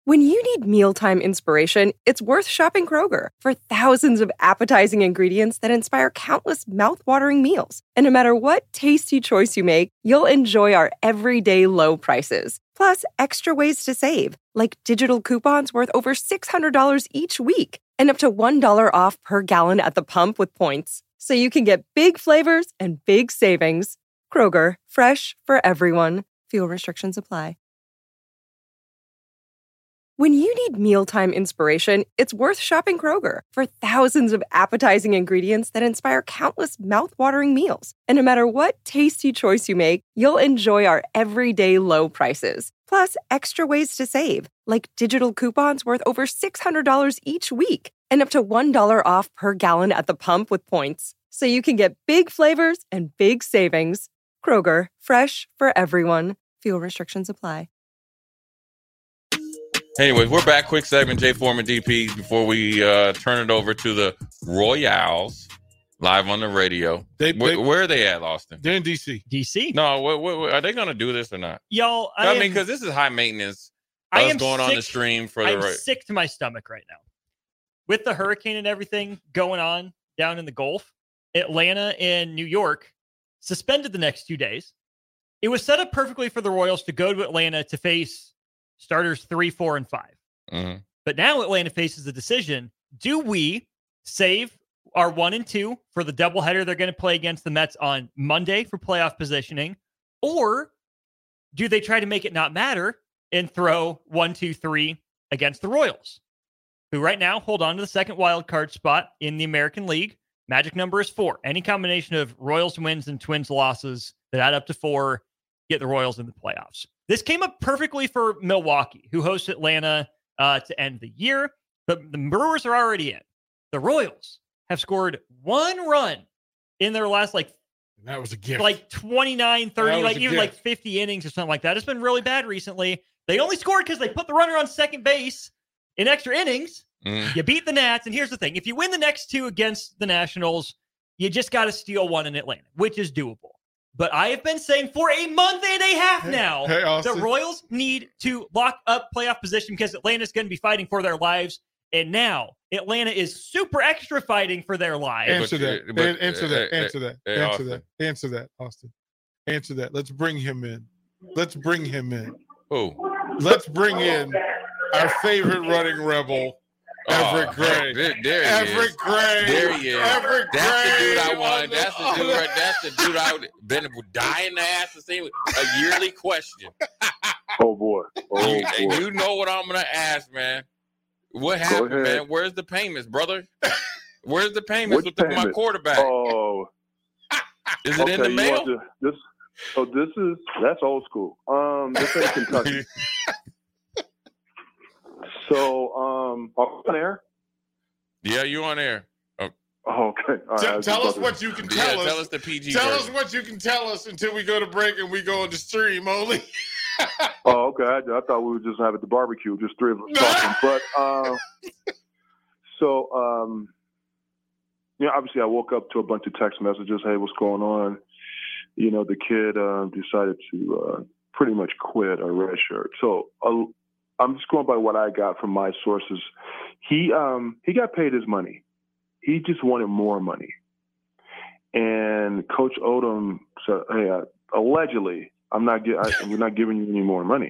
When you need mealtime inspiration, it's worth shopping Kroger for thousands of appetizing ingredients that inspire countless mouth-watering meals. And no matter what tasty choice you make, you'll enjoy our everyday low prices. Plus, extra ways to save, like digital coupons worth over $600 each week and up to $1 off per gallon at the pump with points. So you can get big flavors and big savings. Kroger, fresh for everyone. Fuel restrictions apply. When you need mealtime inspiration, it's worth shopping Kroger for thousands of appetizing ingredients that inspire countless mouth-watering meals. And no matter what tasty choice you make, you'll enjoy our everyday low prices. Plus, extra ways to save, like digital coupons worth over $600 each week and up to $1 off per gallon at the pump with points. So you can get big flavors and big savings. Kroger, fresh for everyone. Fuel restrictions apply. Anyways, we're back. Quick segment, Jay Foreman, DP, before we turn it over to the Royals live on the radio. Where are they at, Austin? They're in D.C. D.C.? No, are they going to do this or not? Y'all, I mean, because this is high maintenance. What's going on the stream for I'm sick to my stomach right now. With the hurricane and everything going on down in the Gulf, Atlanta and New York suspended the next 2 days. It was set up perfectly for the Royals to go to Atlanta to face starters 3, 4, and 5. Mm-hmm. But now Atlanta faces the decision: do we save our 1 and 2 for the doubleheader they're going to play against the Mets on Monday for playoff positioning, or do they try to make it not matter and throw 1, 2, 3 against the Royals, who right now hold on to the second wild card spot in the American League? Magic number is 4. Any combination of Royals wins and Twins losses that add up to 4 get the Royals in the playoffs. This came up perfectly for Milwaukee, who hosts Atlanta to end the year, but the Brewers are already in. The Royals have scored 1 run in their last, that was a gift. 29, 30, 50 innings or something like that. It's been really bad recently. They only scored because they put the runner on second base in extra innings. You beat the Nats, and here's the thing. If you win the next 2 against the Nationals, you just got to steal 1 in Atlanta, which is doable. But I have been saying for a month and a half now, the Royals need to lock up playoff position because Atlanta's going to be fighting for their lives. And now Atlanta is super extra fighting for their lives. Answer that, Austin. Answer that. Let's bring him in. Who? Let's bring in our favorite running rebel, Everett Gray. Everett Gray. There he is. Everett That's Gray. the dude I wanted. That's the dude I would been dying to ask the same a yearly question. Oh boy. You know what I'm gonna ask, man. What happened, man? Where's the payments, brother? Where's the payments with my quarterback? Oh. Is it in the mail? That's old school. This ain't Kentucky. So, are we on air? Yeah, you on air. Oh, okay. All right, tell us what you can tell us. Tell us the PG Tell version. us what you can tell us until we go to break and we go on the stream only. Oh, okay. I thought we would just have it at the barbecue, just 3 of us talking. But obviously I woke up to a bunch of text messages. Hey, what's going on? The kid decided to pretty much quit a red shirt. So I'm just going by what I got from my sources. He got paid his money. He just wanted more money. And Coach Odom said, "Hey, allegedly, we're not giving you any more money."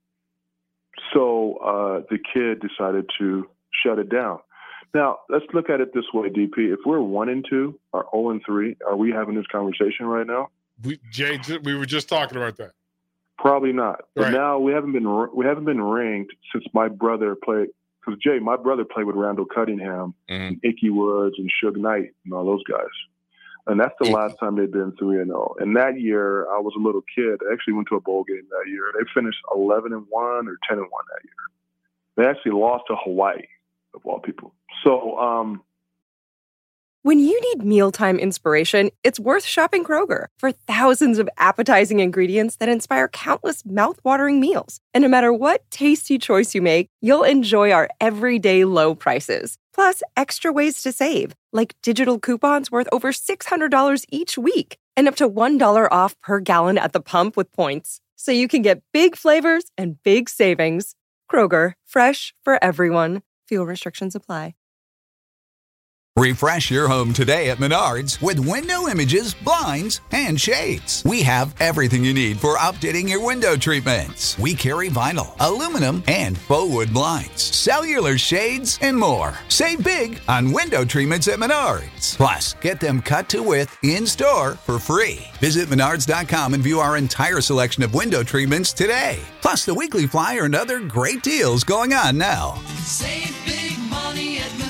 So the kid decided to shut it down. Now let's look at it this way, DP. If we're 1 and 2 or 0 and 3, are we having this conversation right now? We were just talking about that. Probably not. But right. Now we haven't been ranked since my brother played. Because Jay, my brother played with Randall Cunningham, and Ickey Woods, and Suge Knight, and all those guys. And that's the last time they've been 3-0. And that year, I was a little kid. I actually went to a bowl game that year. They finished 11-1 or 10-1 that year. They actually lost to Hawaii, of all people. So, When you need mealtime inspiration, it's worth shopping Kroger for thousands of appetizing ingredients that inspire countless mouth-watering meals. And no matter what tasty choice you make, you'll enjoy our everyday low prices. Plus, extra ways to save, like digital coupons worth over $600 each week and up to $1 off per gallon at the pump with points. So you can get big flavors and big savings. Kroger, fresh for everyone. Fuel restrictions apply. Refresh your home today at Menards with window images, blinds, and shades. We have everything you need for updating your window treatments. We carry vinyl, aluminum, and faux wood blinds, cellular shades, and more. Save big on window treatments at Menards. Plus, get them cut to width in-store for free. Visit Menards.com and view our entire selection of window treatments today. Plus, the weekly flyer and other great deals going on now. Save big money at Menards.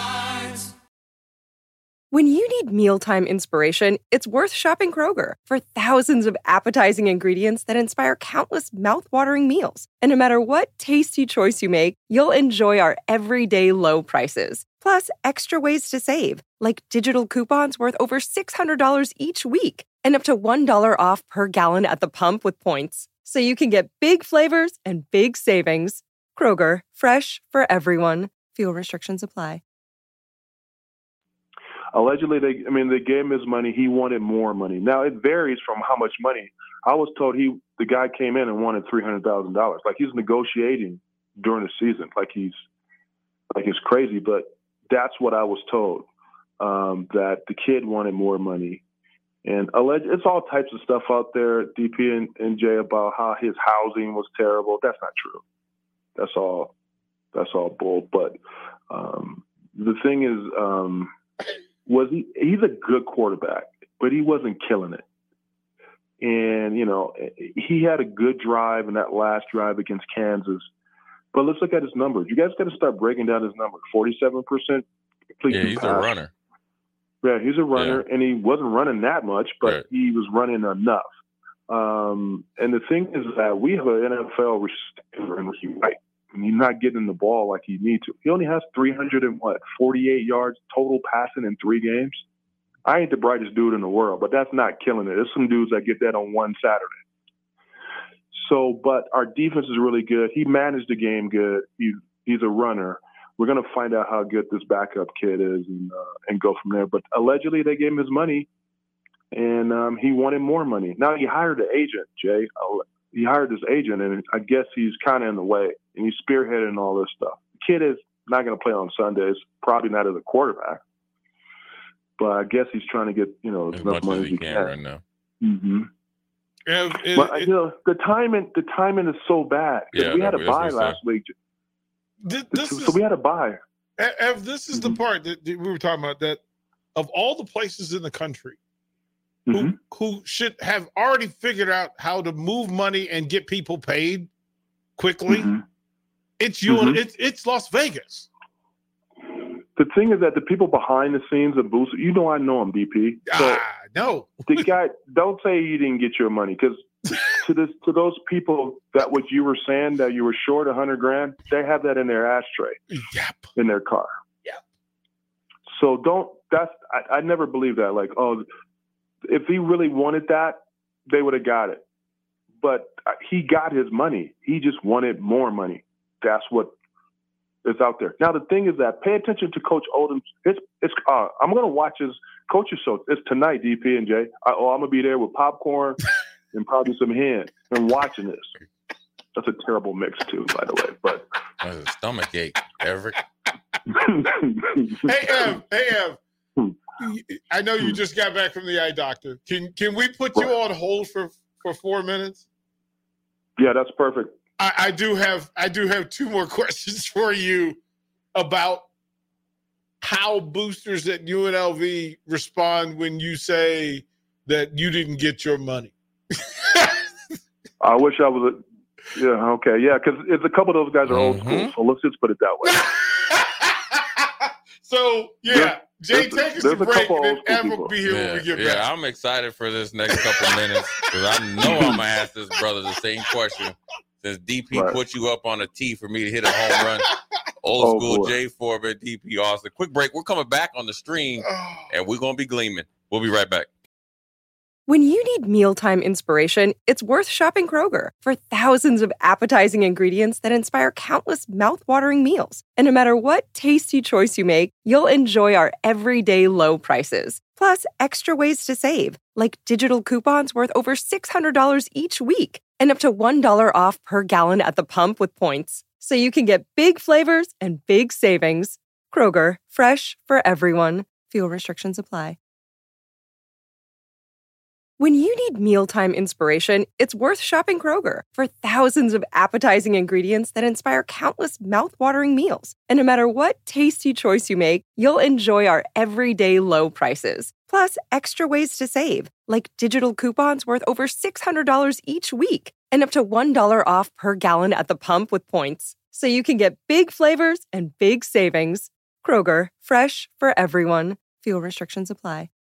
When you need mealtime inspiration, it's worth shopping Kroger for thousands of appetizing ingredients that inspire countless mouth-watering meals. And no matter what tasty choice you make, you'll enjoy our everyday low prices. Plus, extra ways to save, like digital coupons worth over $600 each week and up to $1 off per gallon at the pump with points. So you can get big flavors and big savings. Kroger, fresh for everyone. Fuel restrictions apply. Allegedly, they gave him his money. He wanted more money. Now, it varies from how much money. I was told the guy came in and wanted $300,000. Like he's negotiating during the season. Like it's crazy. But that's what I was told, that the kid wanted more money. And it's all types of stuff out there, DP and Jay, about how his housing was terrible. That's not true. That's all bull. But the thing is, he's a good quarterback, but he wasn't killing it. And, he had a good drive in that last drive against Kansas. But let's look at his numbers. You guys got to start breaking down his numbers. 47% completion. Yeah, he's a runner. Yeah, he's a runner, and he wasn't running that much, but he was running enough. And the thing is that we have an NFL receiver in Ricky White. And he's not getting the ball like he needs to. He only has 348 yards total passing in 3 games. I ain't the brightest dude in the world, but that's not killing it. There's some dudes that get that on one Saturday. So, but our defense is really good. He managed the game good. He's a runner. We're going to find out how good this backup kid is and go from there. But allegedly they gave him his money, and he wanted more money. Now he hired an agent, Jay. He hired this agent, and I guess he's kind of in the way, and he's spearheading all this stuff. The kid is not going to play on Sundays, probably not as a quarterback, but I guess he's trying to get as enough money as he can right now. Mm-hmm. But the timing is so bad. Yeah, we had a bye last week, so we had a bye. This is the part that we were talking about, that of all the places in the country who should have already figured out how to move money and get people paid quickly, it's it's Las Vegas. The thing is that the people behind the scenes of Booster, I know him, DP. So no. The guy, don't say you didn't get your money, because to those people that what you were saying that you were short $100,000, they have that in their ashtray, in their car. Yep. So I never believe that. Like, if he really wanted that, they would have got it. But he got his money. He just wanted more money. That's what is out there. Now, the thing is that pay attention to Coach Odom. I'm going to watch his coach's show. It's tonight, DP and Jay. I'm going to be there with popcorn and probably some hen and watching this. That's a terrible mix, too, by the way. But that's a stomach ache, Everett. Hey, Ev. I know you just got back from the eye doctor. Can we put you on hold for 4 minutes? Yeah, that's perfect. I do have 2 more questions for you about how boosters at UNLV respond when you say that you didn't get your money. I wish I was because it's a couple of those guys are old school, so let's just put it that way. So, Jay, take us to break, and then Ev will be here when we get back. Yeah, I'm excited for this next couple minutes, because I know I'm going to ask this brother the same question. Since DP put you up on a tee for me to hit a home run. Old school Jay Foreman, DP Austin. Quick break. We're coming back on the stream, and we're going to be gleaming. We'll be right back. When you need mealtime inspiration, it's worth shopping Kroger for thousands of appetizing ingredients that inspire countless mouth-watering meals. And no matter what tasty choice you make, you'll enjoy our everyday low prices. Plus, extra ways to save, like digital coupons worth over $600 each week and up to $1 off per gallon at the pump with points. so you can get big flavors and big savings. Kroger, fresh for everyone. Fuel restrictions apply. When you need mealtime inspiration, it's worth shopping Kroger for thousands of appetizing ingredients that inspire countless mouth-watering meals. And no matter what tasty choice you make, you'll enjoy our everyday low prices. Plus, extra ways to save, like digital coupons worth over $600 each week and up to $1 off per gallon at the pump with points. So you can get big flavors and big savings. Kroger, fresh for everyone. Fuel restrictions apply.